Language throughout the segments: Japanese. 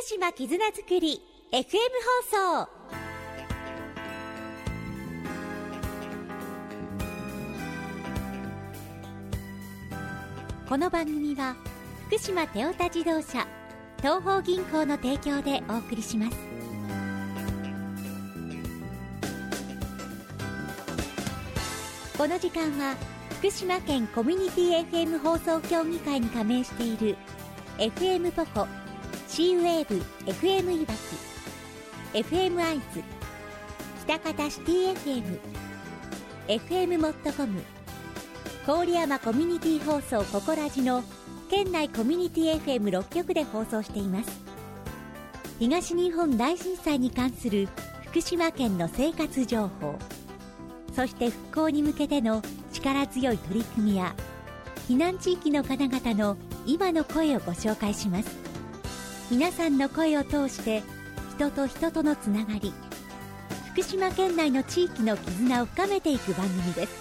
島絆づくり FM 放送。この番組は福島テオタ自動車東邦銀行の提供でお送りします。この時間は福島県コミュニティ FM 放送協議会に加盟している FM ポコ、C ウェーブ FM いわき、 FM アイズ、北方シティ FM、 FM モットコム、郡山コミュニティ放送ココラジの県内コミュニティ FM6 局で放送しています。東日本大震災に関する福島県の生活情報、そして復興に向けての力強い取り組みや避難地域の方々の今の声をご紹介します。皆さんの声を通して人と人とのつながり、福島県内の地域の絆を深めていく番組です。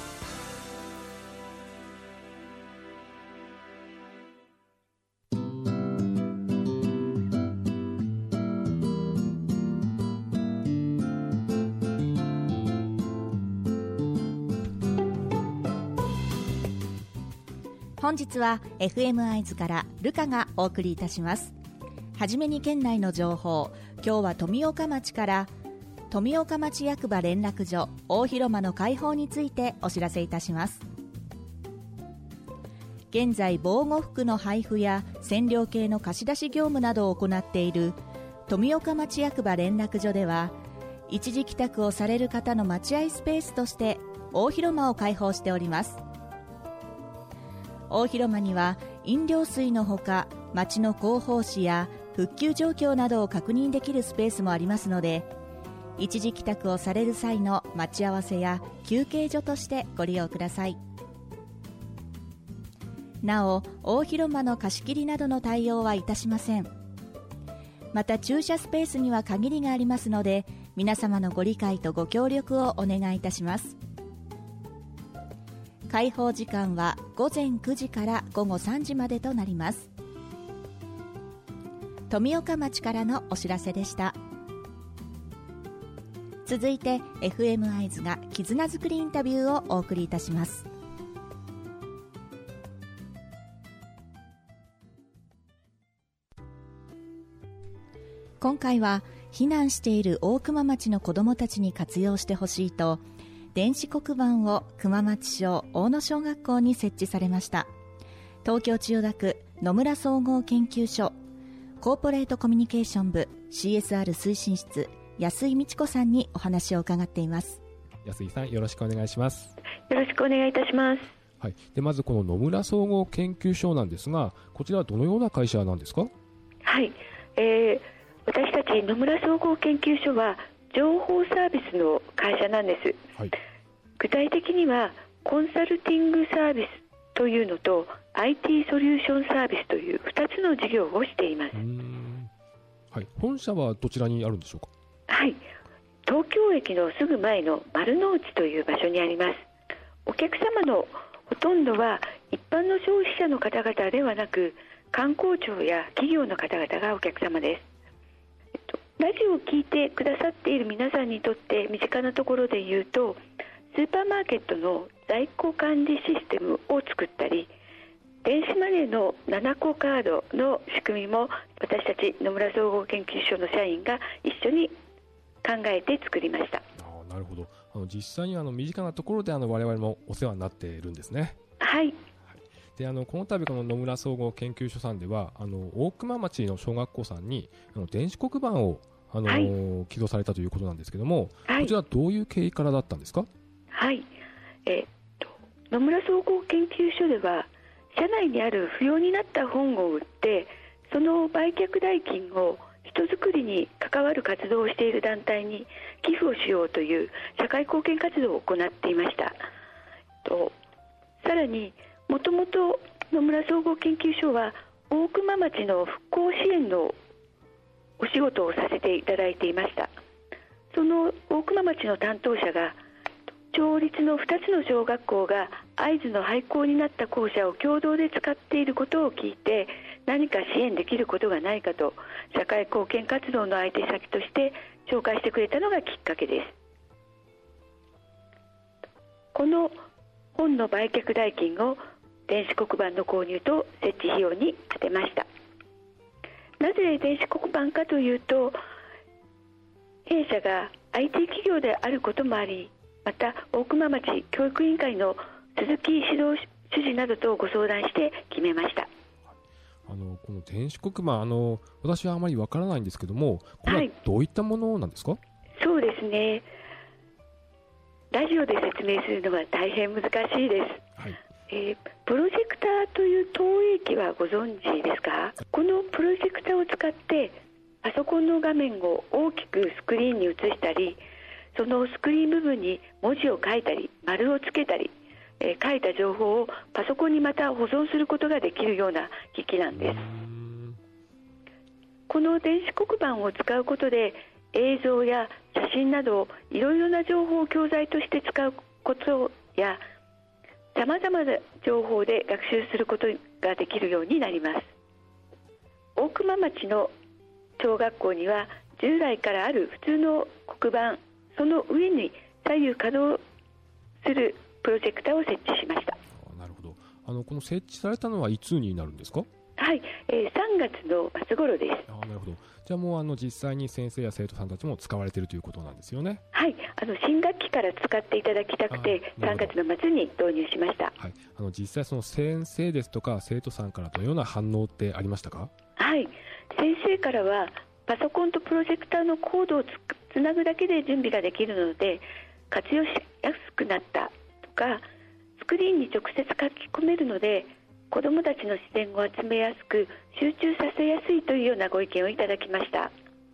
本日は FM アイズからルカがお送りいたします。はじめに県内の情報、今日は富岡町から富岡町役場連絡所大広間の開放についてお知らせいたします。現在防護服の配布や染料系の貸し出し業務などを行っている富岡町役場連絡所では、一時帰宅をされる方の待合スペースとして大広間を開放しております。大広間には飲料水のほか、町の広報誌や復旧状況などを確認できるスペースもありますので、一時帰宅をされる際の待ち合わせや休憩所としてご利用ください。なお、大広間の貸し切りなどの対応はいたしません。また駐車スペースには限りがありますので、皆様のご理解とご協力をお願いいたします。開放時間は午前9時から午後3時までとなります。富岡町からのお知らせでした。続いて FM アイズが絆づくりインタビューをお送りいたします。今回は避難している大熊町の子どもたちに活用してほしいと、電子黒板を熊町町大野小学校に設置されました。東京千代田区野村総合研究所コーポレートコミュニケーション部 CSR 推進室、安井美智子さんにお話を伺っています。 安井さん、よろしくお願いします。 よろしくお願いいたします。 はい、でまずこの野村総合研究所なんですが、こちらはどのような会社なんですか？ はい、私たち野村総合研究所は情報サービスの会社なんです。はい、具体的にはコンサルティングサービスというのと IT ソリューションサービスという2つの事業をしています。 はい、本社はどちらにあるんでしょうか？ はい、東京駅のすぐ前の丸の内という場所にあります。お客様のほとんどは一般の消費者の方々ではなく、観光庁や企業の方々がお客様です。ラジオを聞いてくださっている皆さんにとって身近なところで言うと、スーパーマーケットの在庫管理システムを作ったり、電子マネーの7個カードの仕組みも私たち野村総合研究所の社員が一緒に考えて作りました。 なるほど。実際に身近なところで我々もお世話になっているんですね。 はい。 でこの度この野村総合研究所さんでは大熊町の小学校さんに電子黒板を寄贈されたということなんですけども、はい、こちらはどういう経緯からだったんですか？はい、 野村総合研究所では社内にある不要になった本を売って、その売却代金を人づくりに関わる活動をしている団体に寄付をしようという社会貢献活動を行っていました。さらにもともと野村総合研究所は大熊町の復興支援のお仕事をさせていただいていました。その大熊町の担当者が町立の2つの小学校が会津の廃校になった校舎を共同で使っていることを聞いて、 何か支援できることがないかと社会貢献活動の相手先として紹介してくれたのがきっかけです。この本の売却代金を電子黒板の購入と設置費用に充てました。なぜ電子黒板かというと、弊社が IT 企業であることもあり、また大熊町教育委員会の鈴木指導主事などとご相談して決めました。 この電子黒板、私はあまりわからないんですけども、これはどういったものなんですか？ そうですね、ラジオで説明するのは大変難しいです。はい。プロジェクターという投影機はご存知ですか？このプロジェクターを使ってパソコンの画面を大きくスクリーンに映したり、そのスクリーン部分に文字を書いたり丸をつけたり、書いた情報をパソコンにまた保存することができるような機器なんです。この電子黒板を使うことで映像や写真などいろいろな情報を教材として使うことや、さまざまな情報で学習することができるようになります。大熊町の小学校には従来からある普通の黒板、その上に左右稼働するプロジェクターを設置しました。 なるほど。この設置されたのはいつになるんですか？ はい、3月の末頃です。 なるほど。じゃあもう実際に先生や生徒さんたちも使われているということなんですよね。 はい、新学期から使っていただきたくて3月の末に導入しました。 はい、実際その先生ですとか生徒さんからどのような反応ってありましたか？はい、 先生からはパソコンとプロジェクターのコードをつなぐだけで準備ができるので活用しやすくなったとか、スクリーンに直接書き込めるので子どもたちの視線を集めやすく集中させやすいというようなご意見をいただきました。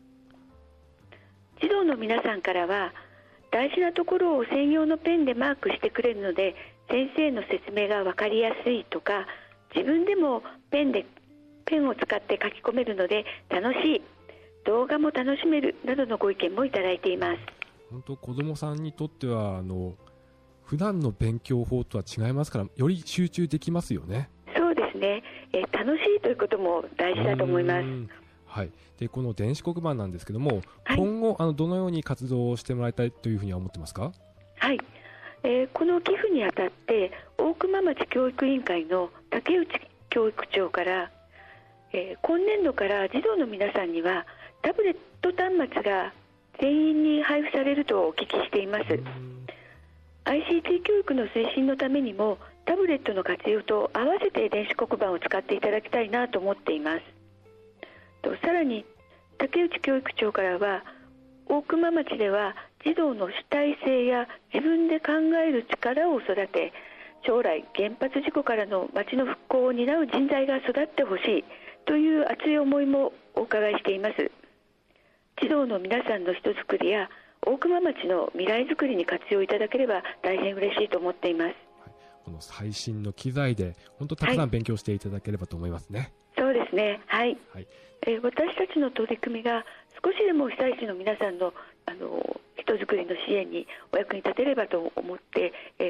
児童の皆さんからは大事なところを専用のペンでマークしてくれるので先生の説明が分かりやすいとか、自分でもペンを使って書き込めるので楽しい、動画も楽しめるなどのご意見もいただいています。 本当子どもさんにとっては普段の勉強法とは違いますから、より集中できますよね。 そうですね、楽しいということも大事だと思います。 はい、でこの電子黒板なんですけども、 はい、 今後どのように活動をしてもらいたいというふうには思ってますか？ はい、この寄付にあたって大熊町教育委員会の竹内教育長から、今年度から児童の皆さんにはタブレット端末が全員に配布されるとお聞きしています。ICT 教育の推進のためにもタブレットの活用と合わせて電子黒板を使っていただきたいなと思っています。さらに竹内教育長からは、大熊町では児童の主体性や自分で考える力を育て、将来原発事故からの町の復興を担う人材が育ってほしいという熱い思いもお伺いしています。児童の皆さんの人づくりや大熊町の未来づくりに活用いただければ大変嬉しいと思っています。 この最新の機材で本当たくさん勉強していただければと思いますね。 そうですね、はい、私たちの取り組みが少しでも被災地の皆さんの人づくりの支援にお役に立てればと思って、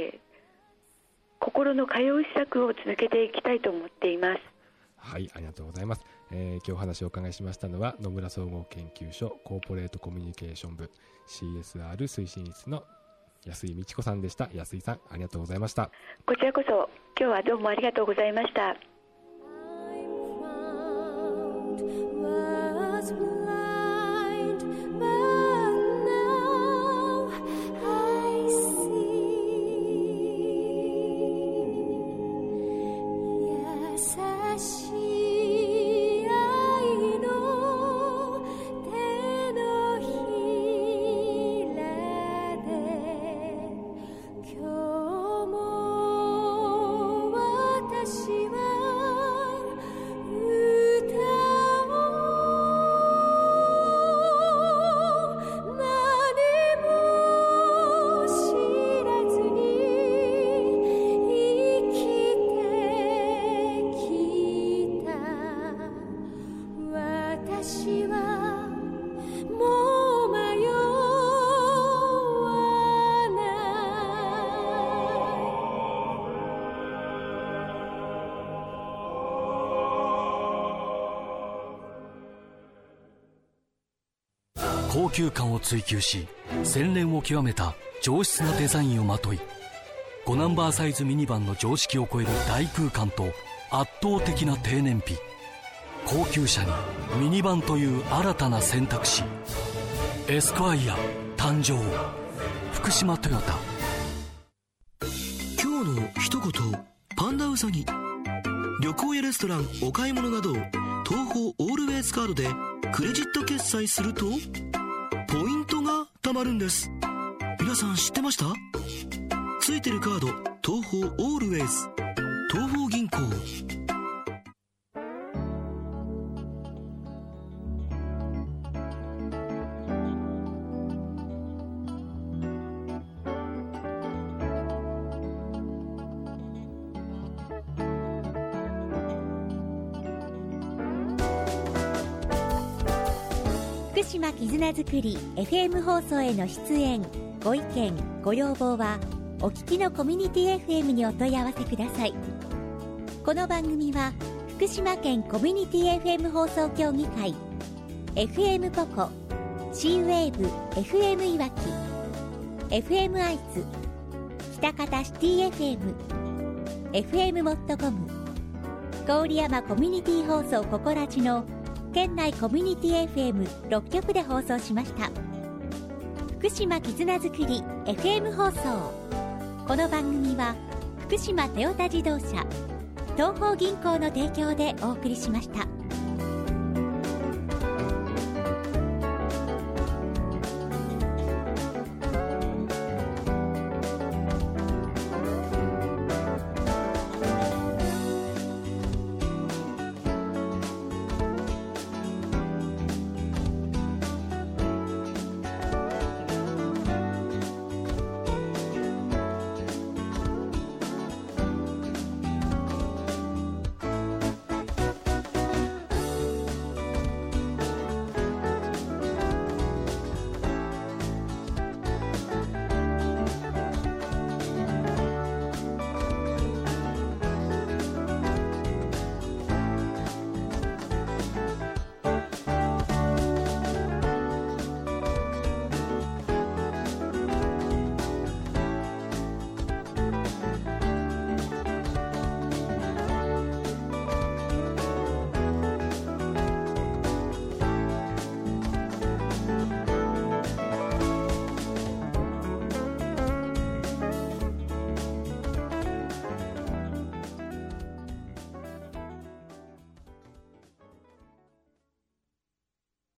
心の通い施策を続けていきたいと思っています。 はい、ありがとうございます。今日お話をお伺いしましたのは野村総合研究所コーポレートコミュニケーション部 CSR 推進室の安井美智子さんでした。安井さん、ありがとうございました。 こちらこそ今日はどうもありがとうございました。 高級感を追求し洗練を極めた上質なデザインをまとい、5ナンバーサイズミニバンの常識を超える大空間と圧倒的な低燃費、高級車にミニバンという新たな選択肢。エスクワイア誕生。福島トヨタ。 今日の一言、パンダウサギ。旅行やレストラン、お買い物など東宝オールウェイズカードでクレジット決済するとポイントが貯まるんです。皆さん知ってました？ついてるカード、東宝オールウェイズ、東宝銀行。 福島絆づくり FM 放送への出演、ご意見ご要望はお聞きのコミュニティ FM にお問い合わせください。この番組は福島県コミュニティ FM 放送協議会、 FM ポコ、 C-WAVE FM いわき、 FM アイツ、北方シティ FM、 FM モットコム、郡山コミュニティ放送ココラジの県内コミュニティ FM6 局で放送しました。福島絆づくり FM 放送。この番組は福島トヨタ自動車、東宝銀行の提供でお送りしました。